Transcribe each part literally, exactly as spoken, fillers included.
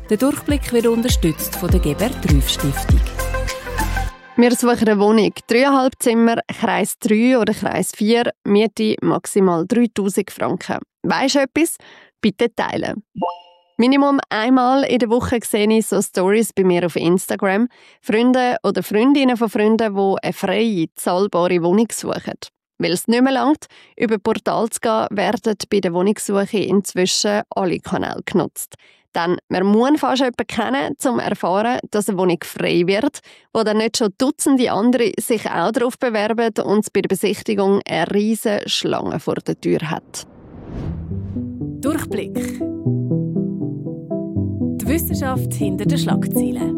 Der Durchblick wird unterstützt von der Gebert-Rüff-Stiftung. Wir suchen eine Wohnung. Dreieinhalb Zimmer, Kreis drei oder Kreis vier, Miete maximal dreitausend Franken. Weisst du etwas? Bitte teilen. Minimum einmal in der Woche sehe ich so Stories bei mir auf Instagram. Freunde oder Freundinnen von Freunden, die eine freie, zahlbare Wohnung suchen. Weil es nicht mehr langt, über Portal zu gehen, werden bei der Wohnungssuche inzwischen alle Kanäle genutzt. Denn man muss fast jemanden kennen, um zu erfahren, dass eine Wohnung frei wird, wo dann nicht schon Dutzende andere sich auch darauf bewerben und es bei der Besichtigung eine riesige Schlange vor der Tür hat. Durchblick. Die Wissenschaft hinter den Schlagzeilen.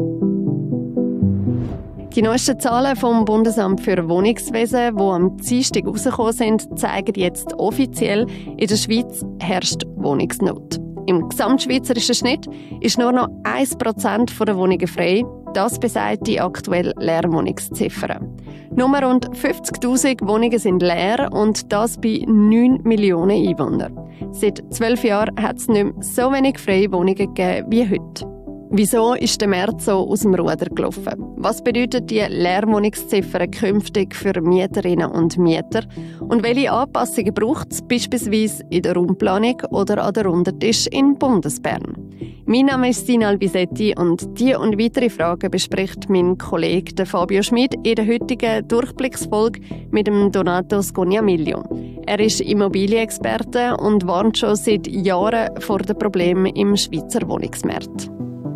Die neuesten Zahlen vom Bundesamt für Wohnungswesen, die am Dienstag herausgekommen sind, zeigen jetzt offiziell, in der Schweiz herrscht Wohnungsnot. Im gesamtschweizerischen Schnitt ist nur noch ein Prozent der Wohnungen frei. Das besagt die aktuelle Leerwohnungsziffer. Nur rund fünfzigtausend Wohnungen sind leer und das bei neun Millionen Einwohnern. Seit zwölf Jahren hat es nicht mehr so wenig freie Wohnungen gegeben wie heute. Wieso ist der März so aus dem Ruder gelaufen? Was bedeutet die Leerwohnungsziffer künftig für Mieterinnen und Mieter? Und welche Anpassungen braucht es beispielsweise in der Raumplanung oder an der Runtertisch in Bundesbern? Mein Name ist Sinal Bisetti und diese und weitere Fragen bespricht mein Kollege Fabio Schmid in der heutigen Durchblicksfolge mit dem Donato Scognamiglio. Er ist Immobilienexperte und warnt schon seit Jahren vor den Problemen im Schweizer Wohnungsmarkt.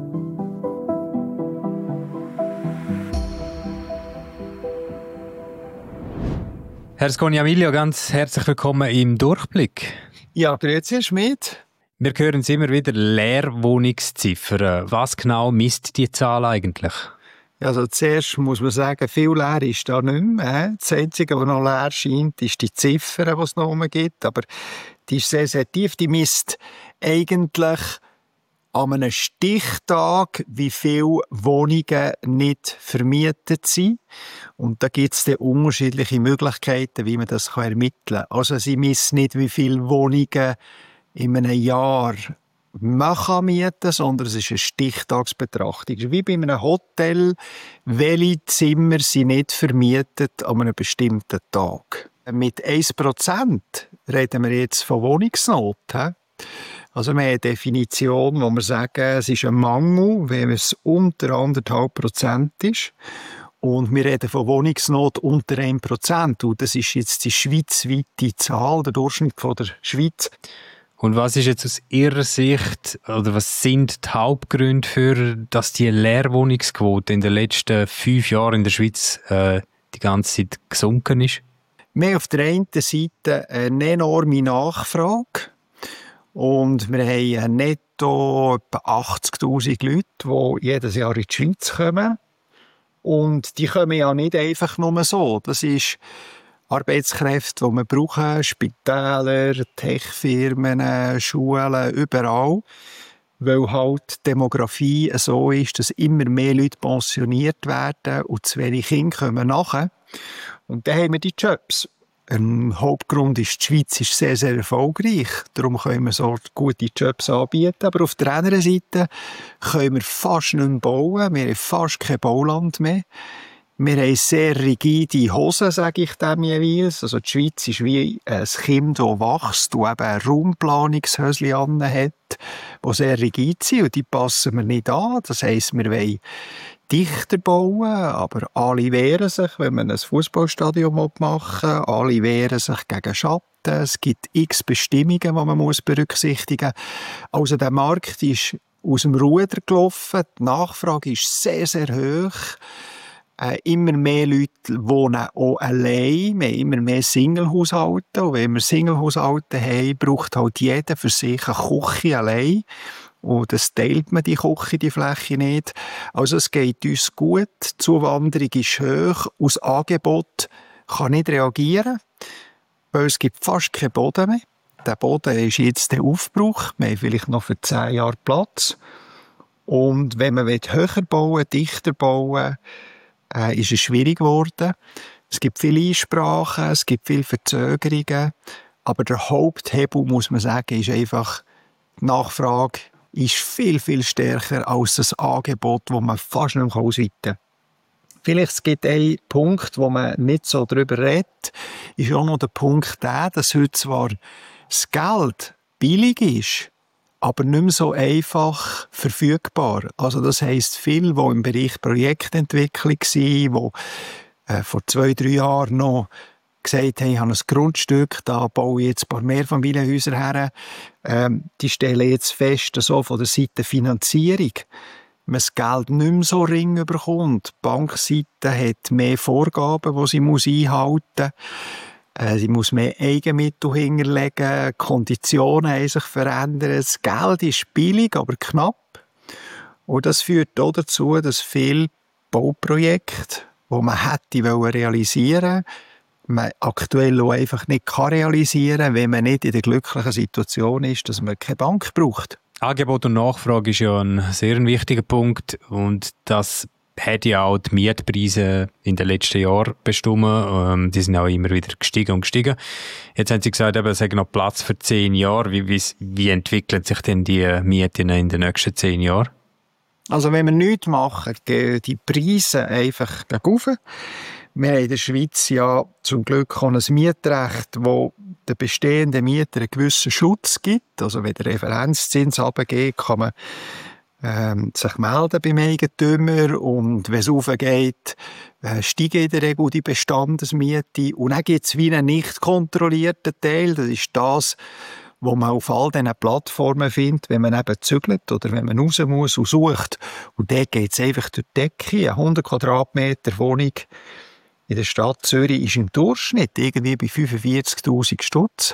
Herr Scognamiglio, ganz herzlich willkommen im Durchblick. Ja, grüezi, Herr Schmid. Wir hören immer wieder Leerwohnungsziffern. Was genau misst die Zahl eigentlich? Also zuerst muss man sagen, viel leer ist da nicht mehr. Das Einzige, was noch leer scheint, ist die Ziffer, die es noch gibt. Aber die ist sehr, sehr tief. Die misst eigentlich an einem Stichtag, wie viele Wohnungen nicht vermietet sind. Und da gibt es dann unterschiedliche Möglichkeiten, wie man das ermitteln kann. Also sie misst nicht, wie viele Wohnungen in einem Jahr man kann mieten, sondern es ist eine Stichtagsbetrachtung. Wie bei einem Hotel, welche Zimmer sind nicht vermietet an einem bestimmten Tag. Mit ein Prozent reden wir jetzt von Wohnungsnot. He? Also wir haben eine Definition, wo wir sagen, es ist ein Mangel, wenn es unter anderthalb Prozent ist. Und wir reden von Wohnungsnot unter ein Prozent. Und das ist jetzt die schweizweite Zahl, der Durchschnitt von der Schweiz. Und was ist jetzt aus Ihrer Sicht, oder was sind die Hauptgründe für, dass die Leerwohnungsquote in den letzten fünf Jahren in der Schweiz äh, die ganze Zeit gesunken ist? Wir haben auf der einen Seite eine enorme Nachfrage. Und wir haben netto etwa achtzigtausend Leute, die jedes Jahr in die Schweiz kommen. Und die kommen ja nicht einfach nur so. Das ist Arbeitskräfte, die wir brauchen, Spitäler, Techfirmen, Schulen, überall. Weil halt die Demografie so ist, dass immer mehr Leute pensioniert werden und zu wenig Kinder kommen nachher. Und dann haben wir die Jobs. Ein Hauptgrund ist, die Schweiz ist sehr, sehr erfolgreich. Darum können wir so gute Jobs anbieten. Aber auf der anderen Seite können wir fast nicht mehr bauen. Wir haben fast kein Bauland mehr. Wir haben sehr rigide Hosen, sage ich dem jeweils. Also die Schweiz ist wie ein Kind, das wächst und eben ein Raumplanungshöschen anhat, die sehr rigid sind und die passen wir nicht an. Das heisst, wir wollen dichter bauen, aber alle wehren sich, wenn man ein Fußballstadion machen will. Alle wehren sich gegen Schatten. Es gibt x Bestimmungen, die man muss berücksichtigen muss. Also der Markt ist aus dem Ruder gelaufen. Die Nachfrage ist sehr, sehr hoch. Äh, immer mehr Leute wohnen auch allein. Wir haben immer mehr Single-Haushalte. Und wenn wir Single-Haushalte haben, braucht halt jeder für sich eine Küche allein. Und das teilt man, die Küche, die Fläche nicht. Also es geht uns gut. Die Zuwanderung ist hoch. Aus Angebot kann nicht reagieren, weil es gibt fast keinen Boden mehr. Der Boden ist jetzt der Aufbruch. Wir haben vielleicht noch für zehn Jahre Platz. Und wenn man höher bauen, dichter bauen, äh, ist es schwierig geworden. Es gibt viele Einsprachen, es gibt viele Verzögerungen. Aber der Haupthebel, muss man sagen, ist einfach die Nachfrage ist viel, viel stärker als das Angebot, das man fast nicht mehr ausweiten kann. Vielleicht gibt es einen Punkt, wo man nicht so darüber redet, ist auch noch der Punkt der, dass heute zwar das Geld billig ist, aber nicht mehr so einfach verfügbar. Also das heisst, viele, die im Bereich Projektentwicklung waren, die äh, vor zwei, drei Jahren noch gesagt haben, ich habe ein Grundstück, da baue ich jetzt ein paar Mehrfamilienhäuser her, ähm, die stellen jetzt fest, so von der Seite Finanzierung, man das Geld nicht mehr so ring bekommt. Die Bankseite hat mehr Vorgaben, die sie muss einhalten muss. Äh, sie muss mehr Eigenmittel hinterlegen, die Konditionen haben sich verändert. Das Geld ist billig, aber knapp. Und das führt auch dazu, dass viele Bauprojekte, die man hätte realisieren wollen, man aktuell auch einfach nicht realisieren kann, wenn man nicht in der glücklichen Situation ist, dass man keine Bank braucht. Angebot und Nachfrage ist ja ein sehr wichtiger Punkt und das hat ja auch die Mietpreise in den letzten Jahren bestimmt. Ähm, die sind auch immer wieder gestiegen und gestiegen. Jetzt haben Sie gesagt, eben, es hat noch Platz für zehn Jahre. Wie, wie, wie entwickeln sich denn die Mieten in den nächsten zehn Jahren? Also wenn wir nichts machen, gehen die Preise einfach rauf. Wir haben in der Schweiz ja zum Glück auch ein Mietrecht, das den bestehenden Mietern einen gewissen Schutz gibt. Also wenn der Referenzzins runtergeht, kann man ähm, sich melden beim Eigentümer und wenn es raufgeht, äh, steigen in der Regel die Bestandesmiete. Und dann gibt es wie einen nicht kontrollierten Teil, das ist das, was man auf all diesen Plattformen findet, wenn man eben zügelt oder wenn man raus muss und sucht. Und dort geht es einfach durch die Decke. Eine hundert Quadratmeter Wohnung in der Stadt Zürich ist im Durchschnitt irgendwie bei fünfundvierzigtausend Stutz.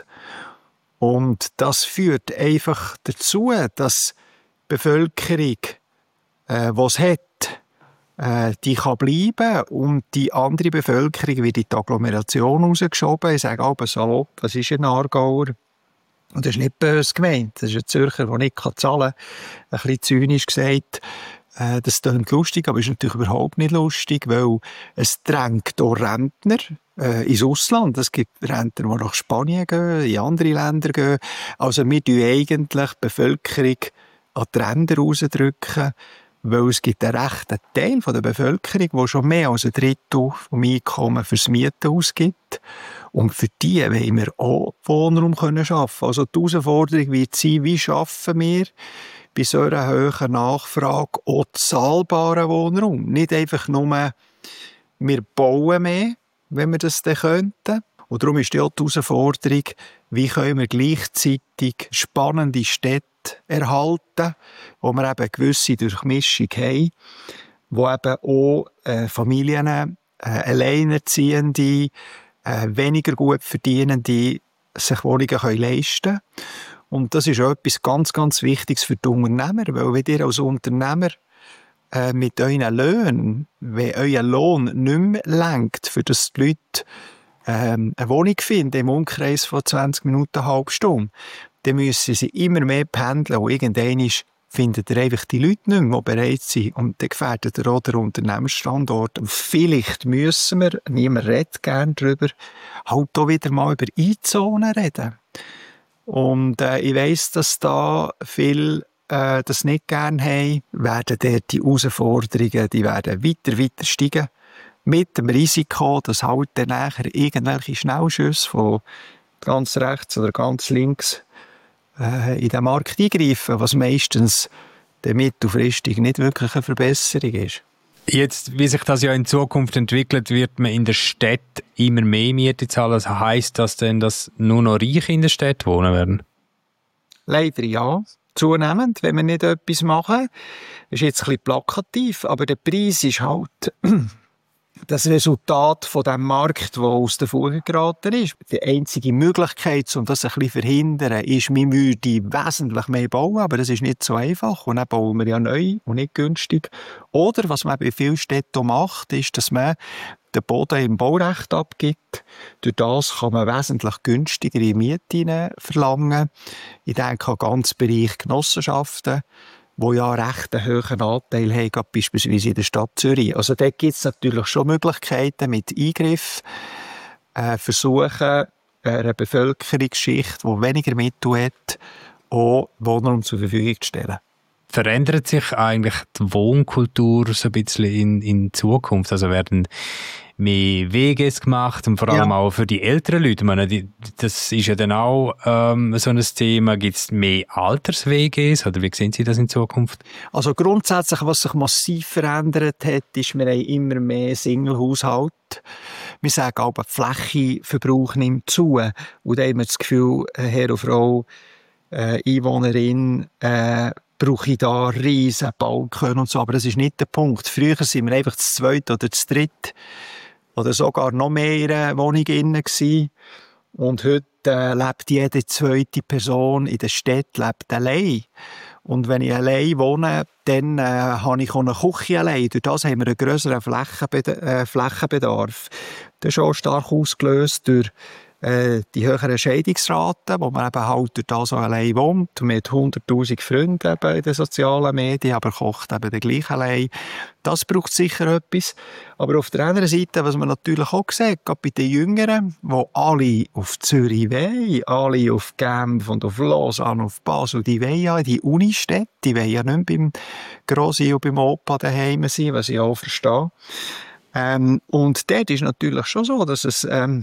Und das führt einfach dazu, dass die Bevölkerung, äh, die es hat, äh, die kann bleiben und die andere Bevölkerung wird in die Agglomeration rausgeschoben. Ich sage aber salopp, das ist ein Aargauer. Und das ist nicht böse gemeint. Das ist ein Zürcher, der nicht zahlen kann. Ein bisschen zynisch gesagt. Äh, das klingt lustig, aber ist natürlich überhaupt nicht lustig, weil es drängt auch Rentner äh, ins Ausland. Es gibt Rentner, die nach Spanien gehen, in andere Länder gehen. Also wir drücken eigentlich die Bevölkerung an die Ränder rausdrücken, weil es gibt einen rechten Teil der Bevölkerung, der schon mehr als ein Drittel vom Einkommen fürs Mieten ausgibt. Und für die wollen wir auch Wohnraum schaffen. Also die Herausforderung wird sein, wie schaffen wir bei so einer hohen Nachfrage auch zahlbaren Wohnraum. Nicht einfach nur, wir bauen mehr, wenn wir das dann könnten. Und darum ist auch die Herausforderung, wie können wir gleichzeitig spannende Städte erhalten, wo wir eben eine gewisse Durchmischung haben, wo eben auch äh, Familien, äh, Alleinerziehende, äh, weniger gut Verdienende sich Wohnungen können leisten können. Und das ist auch etwas ganz, ganz Wichtiges für die Unternehmer, weil wenn ihr als Unternehmer äh, mit euren Löhnen, wenn euer Lohn nicht mehr lenkt, für das die Leute ähm, eine Wohnung finden im Umkreis von zwanzig Minuten, eine halbe Stunde, dann müssen sie immer mehr pendeln und irgendwann findet ihr einfach die Leute nicht mehr, die bereit sind. Und dann gefährdet ihr auch den Unternehmensstandort. Und vielleicht müssen wir, niemand redet gerne darüber, halt auch wieder mal über Einzonen reden. Und äh, ich weiss, dass da viele äh, das nicht gerne haben, werden dort die Herausforderungen, die werden weiter, weiter steigen. Mit dem Risiko, dass halt dann nachher irgendwelche Schnellschüsse von ganz rechts oder ganz links äh, in den Markt eingreifen, was meistens dann mittelfristig nicht wirklich eine Verbesserung ist. Jetzt, wie sich das ja in Zukunft entwickelt, wird man in der Stadt immer mehr Miete zahlen. Also heisst das denn, dass nur noch Reiche in der Stadt wohnen werden? Leider ja. Zunehmend, wenn wir nicht etwas machen. Das ist jetzt ein bisschen plakativ, aber der Preis ist halt das Resultat von dem Markt, der aus der Fuge geraten ist. Die einzige Möglichkeit, um das ein bisschen zu verhindern, ist, wir würden wesentlich mehr bauen, aber das ist nicht so einfach. Und dann bauen wir ja neu und nicht günstig. Oder, was man bei vielen Städten macht, ist, dass man den Boden im Baurecht abgibt. Durch das kann man wesentlich günstigere Mieten verlangen. Ich denke an ganz Bereich Genossenschaften, die ja recht einen hohen Anteil haben, beispielsweise in der Stadt Zürich. Also dort gibt es natürlich schon Möglichkeiten mit Eingriff, äh, versuchen, einer Bevölkerungsschicht, die weniger Mittel hat, auch Wohnraum zur Verfügung zu stellen. verändert sich eigentlich die Wohnkultur so ein bisschen in, in Zukunft? Also werden mehr W Gs gemacht und vor allem ja. auch für die älteren Leute. Ich meine, die, das ist ja dann auch ähm, so ein Thema. Gibt es mehr Alters-W Gs oder wie sehen Sie das in Zukunft? Also grundsätzlich, was sich massiv verändert hat, ist, wir haben immer mehr Single-Haushalte. Wir sagen aber, der Flächenverbrauch nimmt zu. Und da haben wir das Gefühl, Herr und Frau, äh, Einwohnerin, äh, brauche ich da riesen Balken und so. Aber das ist nicht der Punkt. Früher waren wir einfach das Zweite oder das Dritte oder sogar noch mehr in einer Wohnung drin gewesen. Und heute äh, lebt jede zweite Person in der Stadt lebt allein. Und wenn ich allein wohne, dann äh, habe ich auch eine Küche allein. Durch das haben wir einen grösseren Flächenbed- äh, Flächenbedarf. Das ist auch stark ausgelöst durch äh, die höheren Scheidungsraten, wo man eben halt durch das auch allein wohnt. Mit hunderttausend Freunden eben in den sozialen Medien, aber kocht eben den gleich allein. Das braucht sicher etwas. Aber auf der anderen Seite, was man natürlich auch sieht, gerade bei den Jüngeren, die alle auf Zürich wollen, alle auf Genf und auf Lausanne, auf Basel, die wollen ja in die Unistädte, die wollen ja nicht beim Grossi und beim Opa daheim sein, was ich auch verstehe. Ähm, und dort ist natürlich schon so, dass es ähm,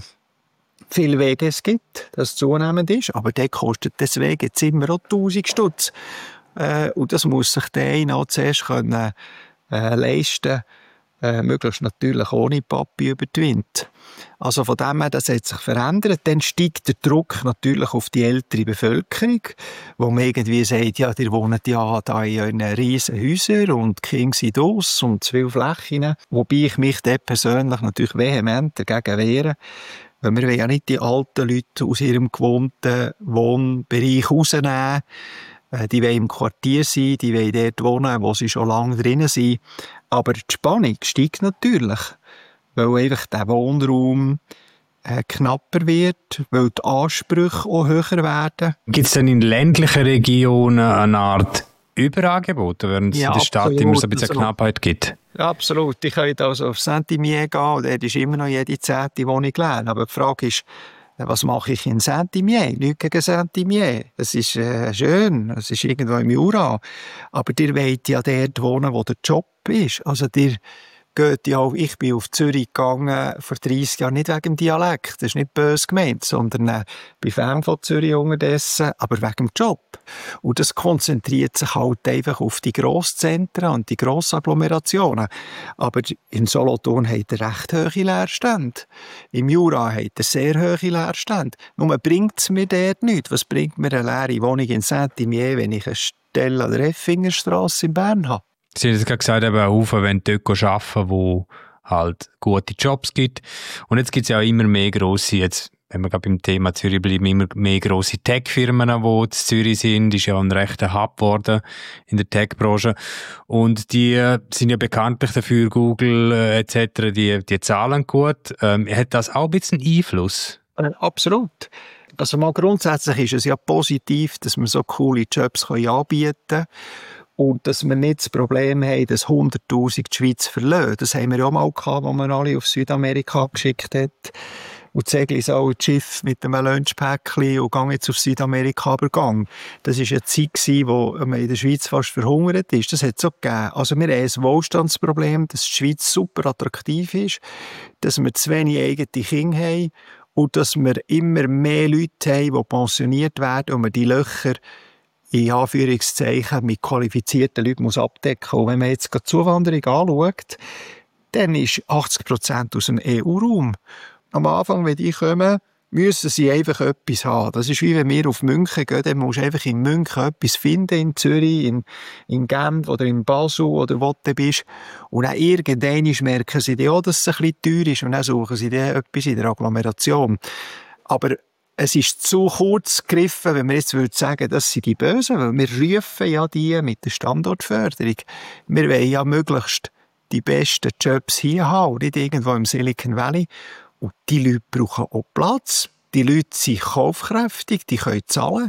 viele W Gs gibt, dass es zunehmend ist, aber dort kostet das W G-Zimmer auch tausend Stutz. Äh, und das muss sich der eine auch zuerst können, äh, leisten, äh, möglichst natürlich ohne Papi über die Wind. Also von dem her, das hat sich verändert. Dann steigt der Druck natürlich auf die ältere Bevölkerung, wo man irgendwie sagt, ja, die wohnen ja da in riesen Häusern und die Kinder sind aus und zu viele Flächen. Wobei ich mich dort persönlich natürlich vehement dagegen wehre. Weil wir wollen ja nicht die alten Leute aus ihrem gewohnten Wohnbereich rausnehmen. Die wollen im Quartier sein, die wollen dort wohnen, wo sie schon lange drinnen sind. Aber die Spannung steigt natürlich, weil einfach der Wohnraum äh, knapper wird, weil die Ansprüche auch höher werden. Gibt es denn in ländlichen Regionen eine Art Überangebot, während es ja, in der Stadt absolut. Immer so ein bisschen also, Knappheit gibt? Ja, absolut. Ich könnte also auf Saint-Imier gehen und dort ist immer noch jede zehnte Wohnung leer. Aber die Frage ist, was mache ich in Saint-Imier? Nichts gegen Saint-Imier. Es ist äh, schön, es ist irgendwo im Jura. Aber ihr wollt ja dort wohnen, wo der Job ist. Also ihr geht ja auch, ich bin auf Zürich gegangen vor dreissig Jahren, nicht wegen dem Dialekt, das ist nicht böse gemeint, sondern äh, bin Fan von Zürich unterdessen, aber wegen dem Job. Und das konzentriert sich halt einfach auf die Grosszentren und die Grossagglomerationen. Aber in Solothurn hat er recht hohe Leerstände. Im Jura hat er sehr hohe Leerstände. Nur bringt es mir dort nichts. Was bringt mir eine leere Wohnung in Saint-Imier, wenn ich eine Stelle an der Effingerstrasse in Bern habe? Sie haben gerade gesagt, eben auch wenn dort arbeiten, wo halt gute Jobs gibt. Und jetzt gibt es ja auch immer mehr grosse, jetzt, wenn wir gerade beim Thema Zürich bleiben, immer mehr grosse Tech-Firmen, die in Zürich sind. Das ist ja ein rechter Hub geworden in der Tech-Branche. Und die äh, sind ja bekanntlich dafür, Google äh, et cetera, die, die zahlen gut. Ähm, hat das auch ein bisschen Einfluss? Äh, absolut. Also mal grundsätzlich ist es ja positiv, dass man so coole Jobs anbieten kann. Und dass wir nicht das Problem haben, dass hunderttausend die Schweiz verlassen. Das haben wir ja auch mal gehabt, als man alle auf Südamerika geschickt hat. Und Segli ist auch ein Schiff mit einem Lunchpäckchen und gang jetzt auf Südamerika übergang. Das war eine Zeit, wo man in der Schweiz fast verhungert ist. Das hat es auch gegeben. Also wir haben ein Wohlstandsproblem, dass die Schweiz super attraktiv ist, dass wir zu wenig eigene Kinder haben und dass wir immer mehr Leute haben, die pensioniert werden und wir die Löcher in Anführungszeichen mit qualifizierten Leuten muss abdecken. Und wenn man jetzt die Zuwanderung anschaut, dann ist achtzig Prozent aus dem E U-Raum. Am Anfang, wenn die kommen, müssen sie einfach etwas haben. Das ist wie wenn wir auf München gehen, dann musst du einfach in München etwas finden, in Zürich, in, in Genf oder in Basel oder wo du bist. Und dann irgendwann merken sie dann auch, dass es ein bisschen teuer ist und dann suchen sie dann etwas in der Agglomeration. Aber es ist zu kurz gegriffen, wenn wir jetzt sagen würden, das sind die Bösen, weil wir rufen ja die mit der Standortförderung. Wir wollen ja möglichst die besten Jobs hier haben, nicht irgendwo im Silicon Valley. Und die Leute brauchen auch Platz. Die Leute sind kaufkräftig, die können zahlen.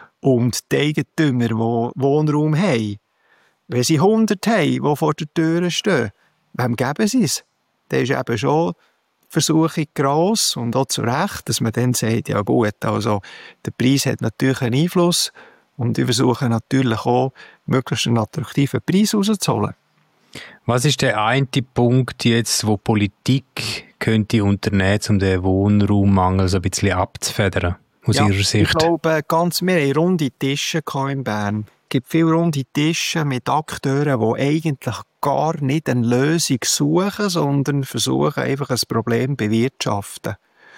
Und die Eigentümer, die Wohnraum haben, wenn sie hundert haben, die vor der Tür stehen, wem geben sie es? Das ist eben schon Versuchung gross und auch zu Recht, dass man dann sagt, ja gut, also der Preis hat natürlich einen Einfluss Und ich versuche natürlich auch, möglichst einen attraktiven Preis rauszuholen. Was ist der eine Punkt jetzt, wo Politik könnte unternehmen, um den Wohnraummangel so ein bisschen abzufedern, aus ja, Ihrer Sicht? Ich glaube, ganz, wir hatten runde Tische in Bern. Es gibt viele runde Tische mit Akteuren, die eigentlich gar nicht eine Lösung suchen, sondern versuchen, einfach ein Problem zu bewirtschaften.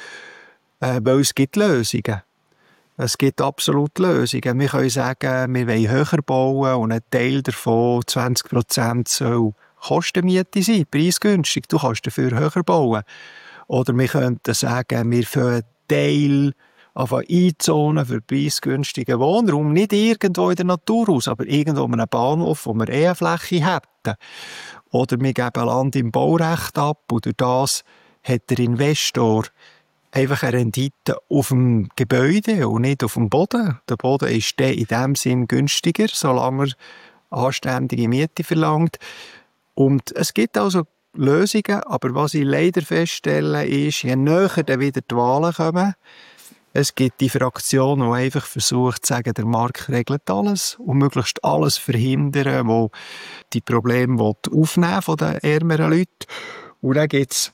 Äh, weil es gibt Lösungen. Es gibt absolut Lösungen. Wir können sagen, wir wollen höher bauen und ein Teil davon, zwanzig Prozent, soll Kostenmiete sein, preisgünstig. Du kannst dafür höher bauen. Oder wir könnten sagen, wir für einen Teil einzonen für preisgünstigen Wohnraum. Nicht irgendwo in der Natur aus, aber irgendwo an einem Bahnhof, wo wir eh eine Fläche hätten. Oder wir geben Land im Baurecht ab und durch das hat der Investor einfach eine Rendite auf dem Gebäude und nicht auf dem Boden. Der Boden ist dann in dem Sinn günstiger, solange er anständige Miete verlangt. Und es gibt also Lösungen, aber was ich leider feststelle, ist, je näher dann wieder die Wahlen kommen, es gibt die Fraktion, die einfach versucht zu sagen, der Markt regelt alles und möglichst alles verhindern, wo die Probleme aufnehmen von den ärmeren Leuten. Und dann gibt es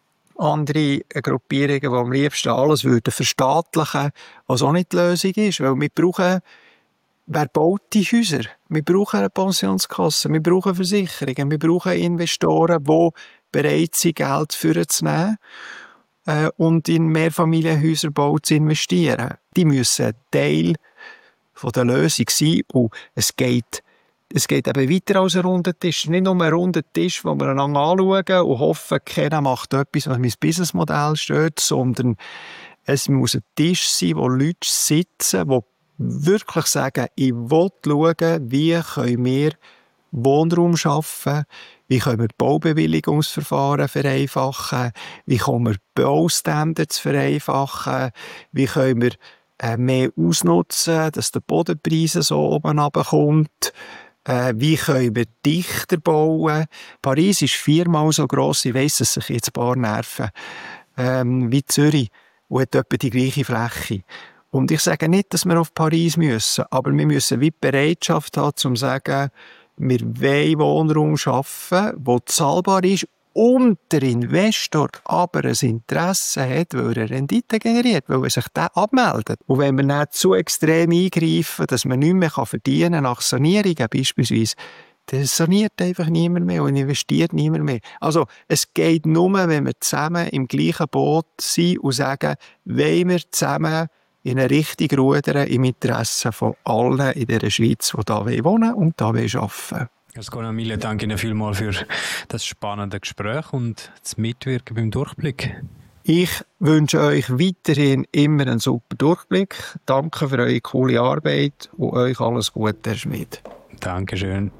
andere Gruppierungen, die am liebsten alles würden verstaatlichen, was auch nicht die Lösung ist, weil wir brauchen, wer baut die Häuser? Wir brauchen eine Pensionskasse, wir brauchen Versicherungen, wir brauchen Investoren, die bereit sind, Geld vorzunehmen äh, und in Mehrfamilienhäuserbau zu investieren. Die müssen ein Teil von der Lösung sein und es geht Es geht eben weiter als ein runder Tisch. Nicht nur ein runder Tisch, wo wir einander anschauen und hoffen, keiner macht etwas, was mein Businessmodell steht, sondern es muss ein Tisch sein, wo Leute sitzen, die wirklich sagen, ich will schauen, wie können wir Wohnraum schaffen, wie können wir Baubewilligungsverfahren vereinfachen, wie können wir Baustandards vereinfachen, wie können wir äh, mehr ausnutzen, dass der Bodenpreis so oben runterkommt. Äh, wie können wir dichter bauen? Paris ist viermal so gross, ich weiss, dass sich jetzt ein paar nerven, ähm, wie Zürich und hat etwa die gleiche Fläche. Und ich sage nicht, dass wir auf Paris müssen, aber wir müssen wie die Bereitschaft haben, um zu sagen, wir wollen Wohnraum schaffen, der zahlbar ist und der Investor aber ein Interesse hat, weil er Rendite generiert, weil er sich da abmeldet. Und wenn wir nicht zu extrem eingreifen, dass man nichts mehr verdienen kann nach Sanierungen beispielsweise, dann saniert einfach niemand mehr und investiert niemand mehr. Also es geht nur, wenn wir zusammen im gleichen Boot sind und sagen, wollen wir zusammen in eine Richtung rudern im Interesse von allen in dieser Schweiz, die hier wohnen und hier arbeiten. Herr Sconamille, danke Ihnen vielmals für das spannende Gespräch und das Mitwirken beim Durchblick. Ich wünsche euch weiterhin immer einen super Durchblick. Danke für eure coole Arbeit und euch alles Gute, Herr Schmid. Dankeschön.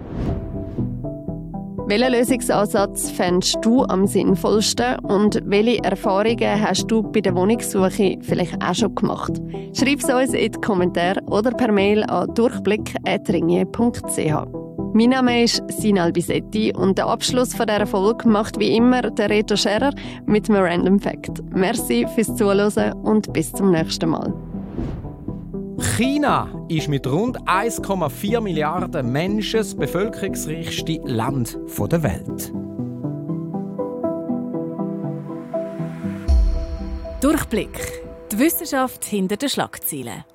Welchen Lösungsansatz fändest du am sinnvollsten und welche Erfahrungen hast du bei der Wohnungssuche vielleicht auch schon gemacht? Schreib es uns in die Kommentare oder per Mail an durchblick at ringier punkt c h. Mein Name ist Sina Albisetti und den Abschluss von dieser Folge macht wie immer der Reto Scherer mit einem Random Fact. Merci fürs Zuhören und bis zum nächsten Mal. China ist mit rund eins Komma vier Milliarden Menschen das bevölkerungsreichste Land der Welt. Durchblick. Die Wissenschaft hinter den Schlagzeilen.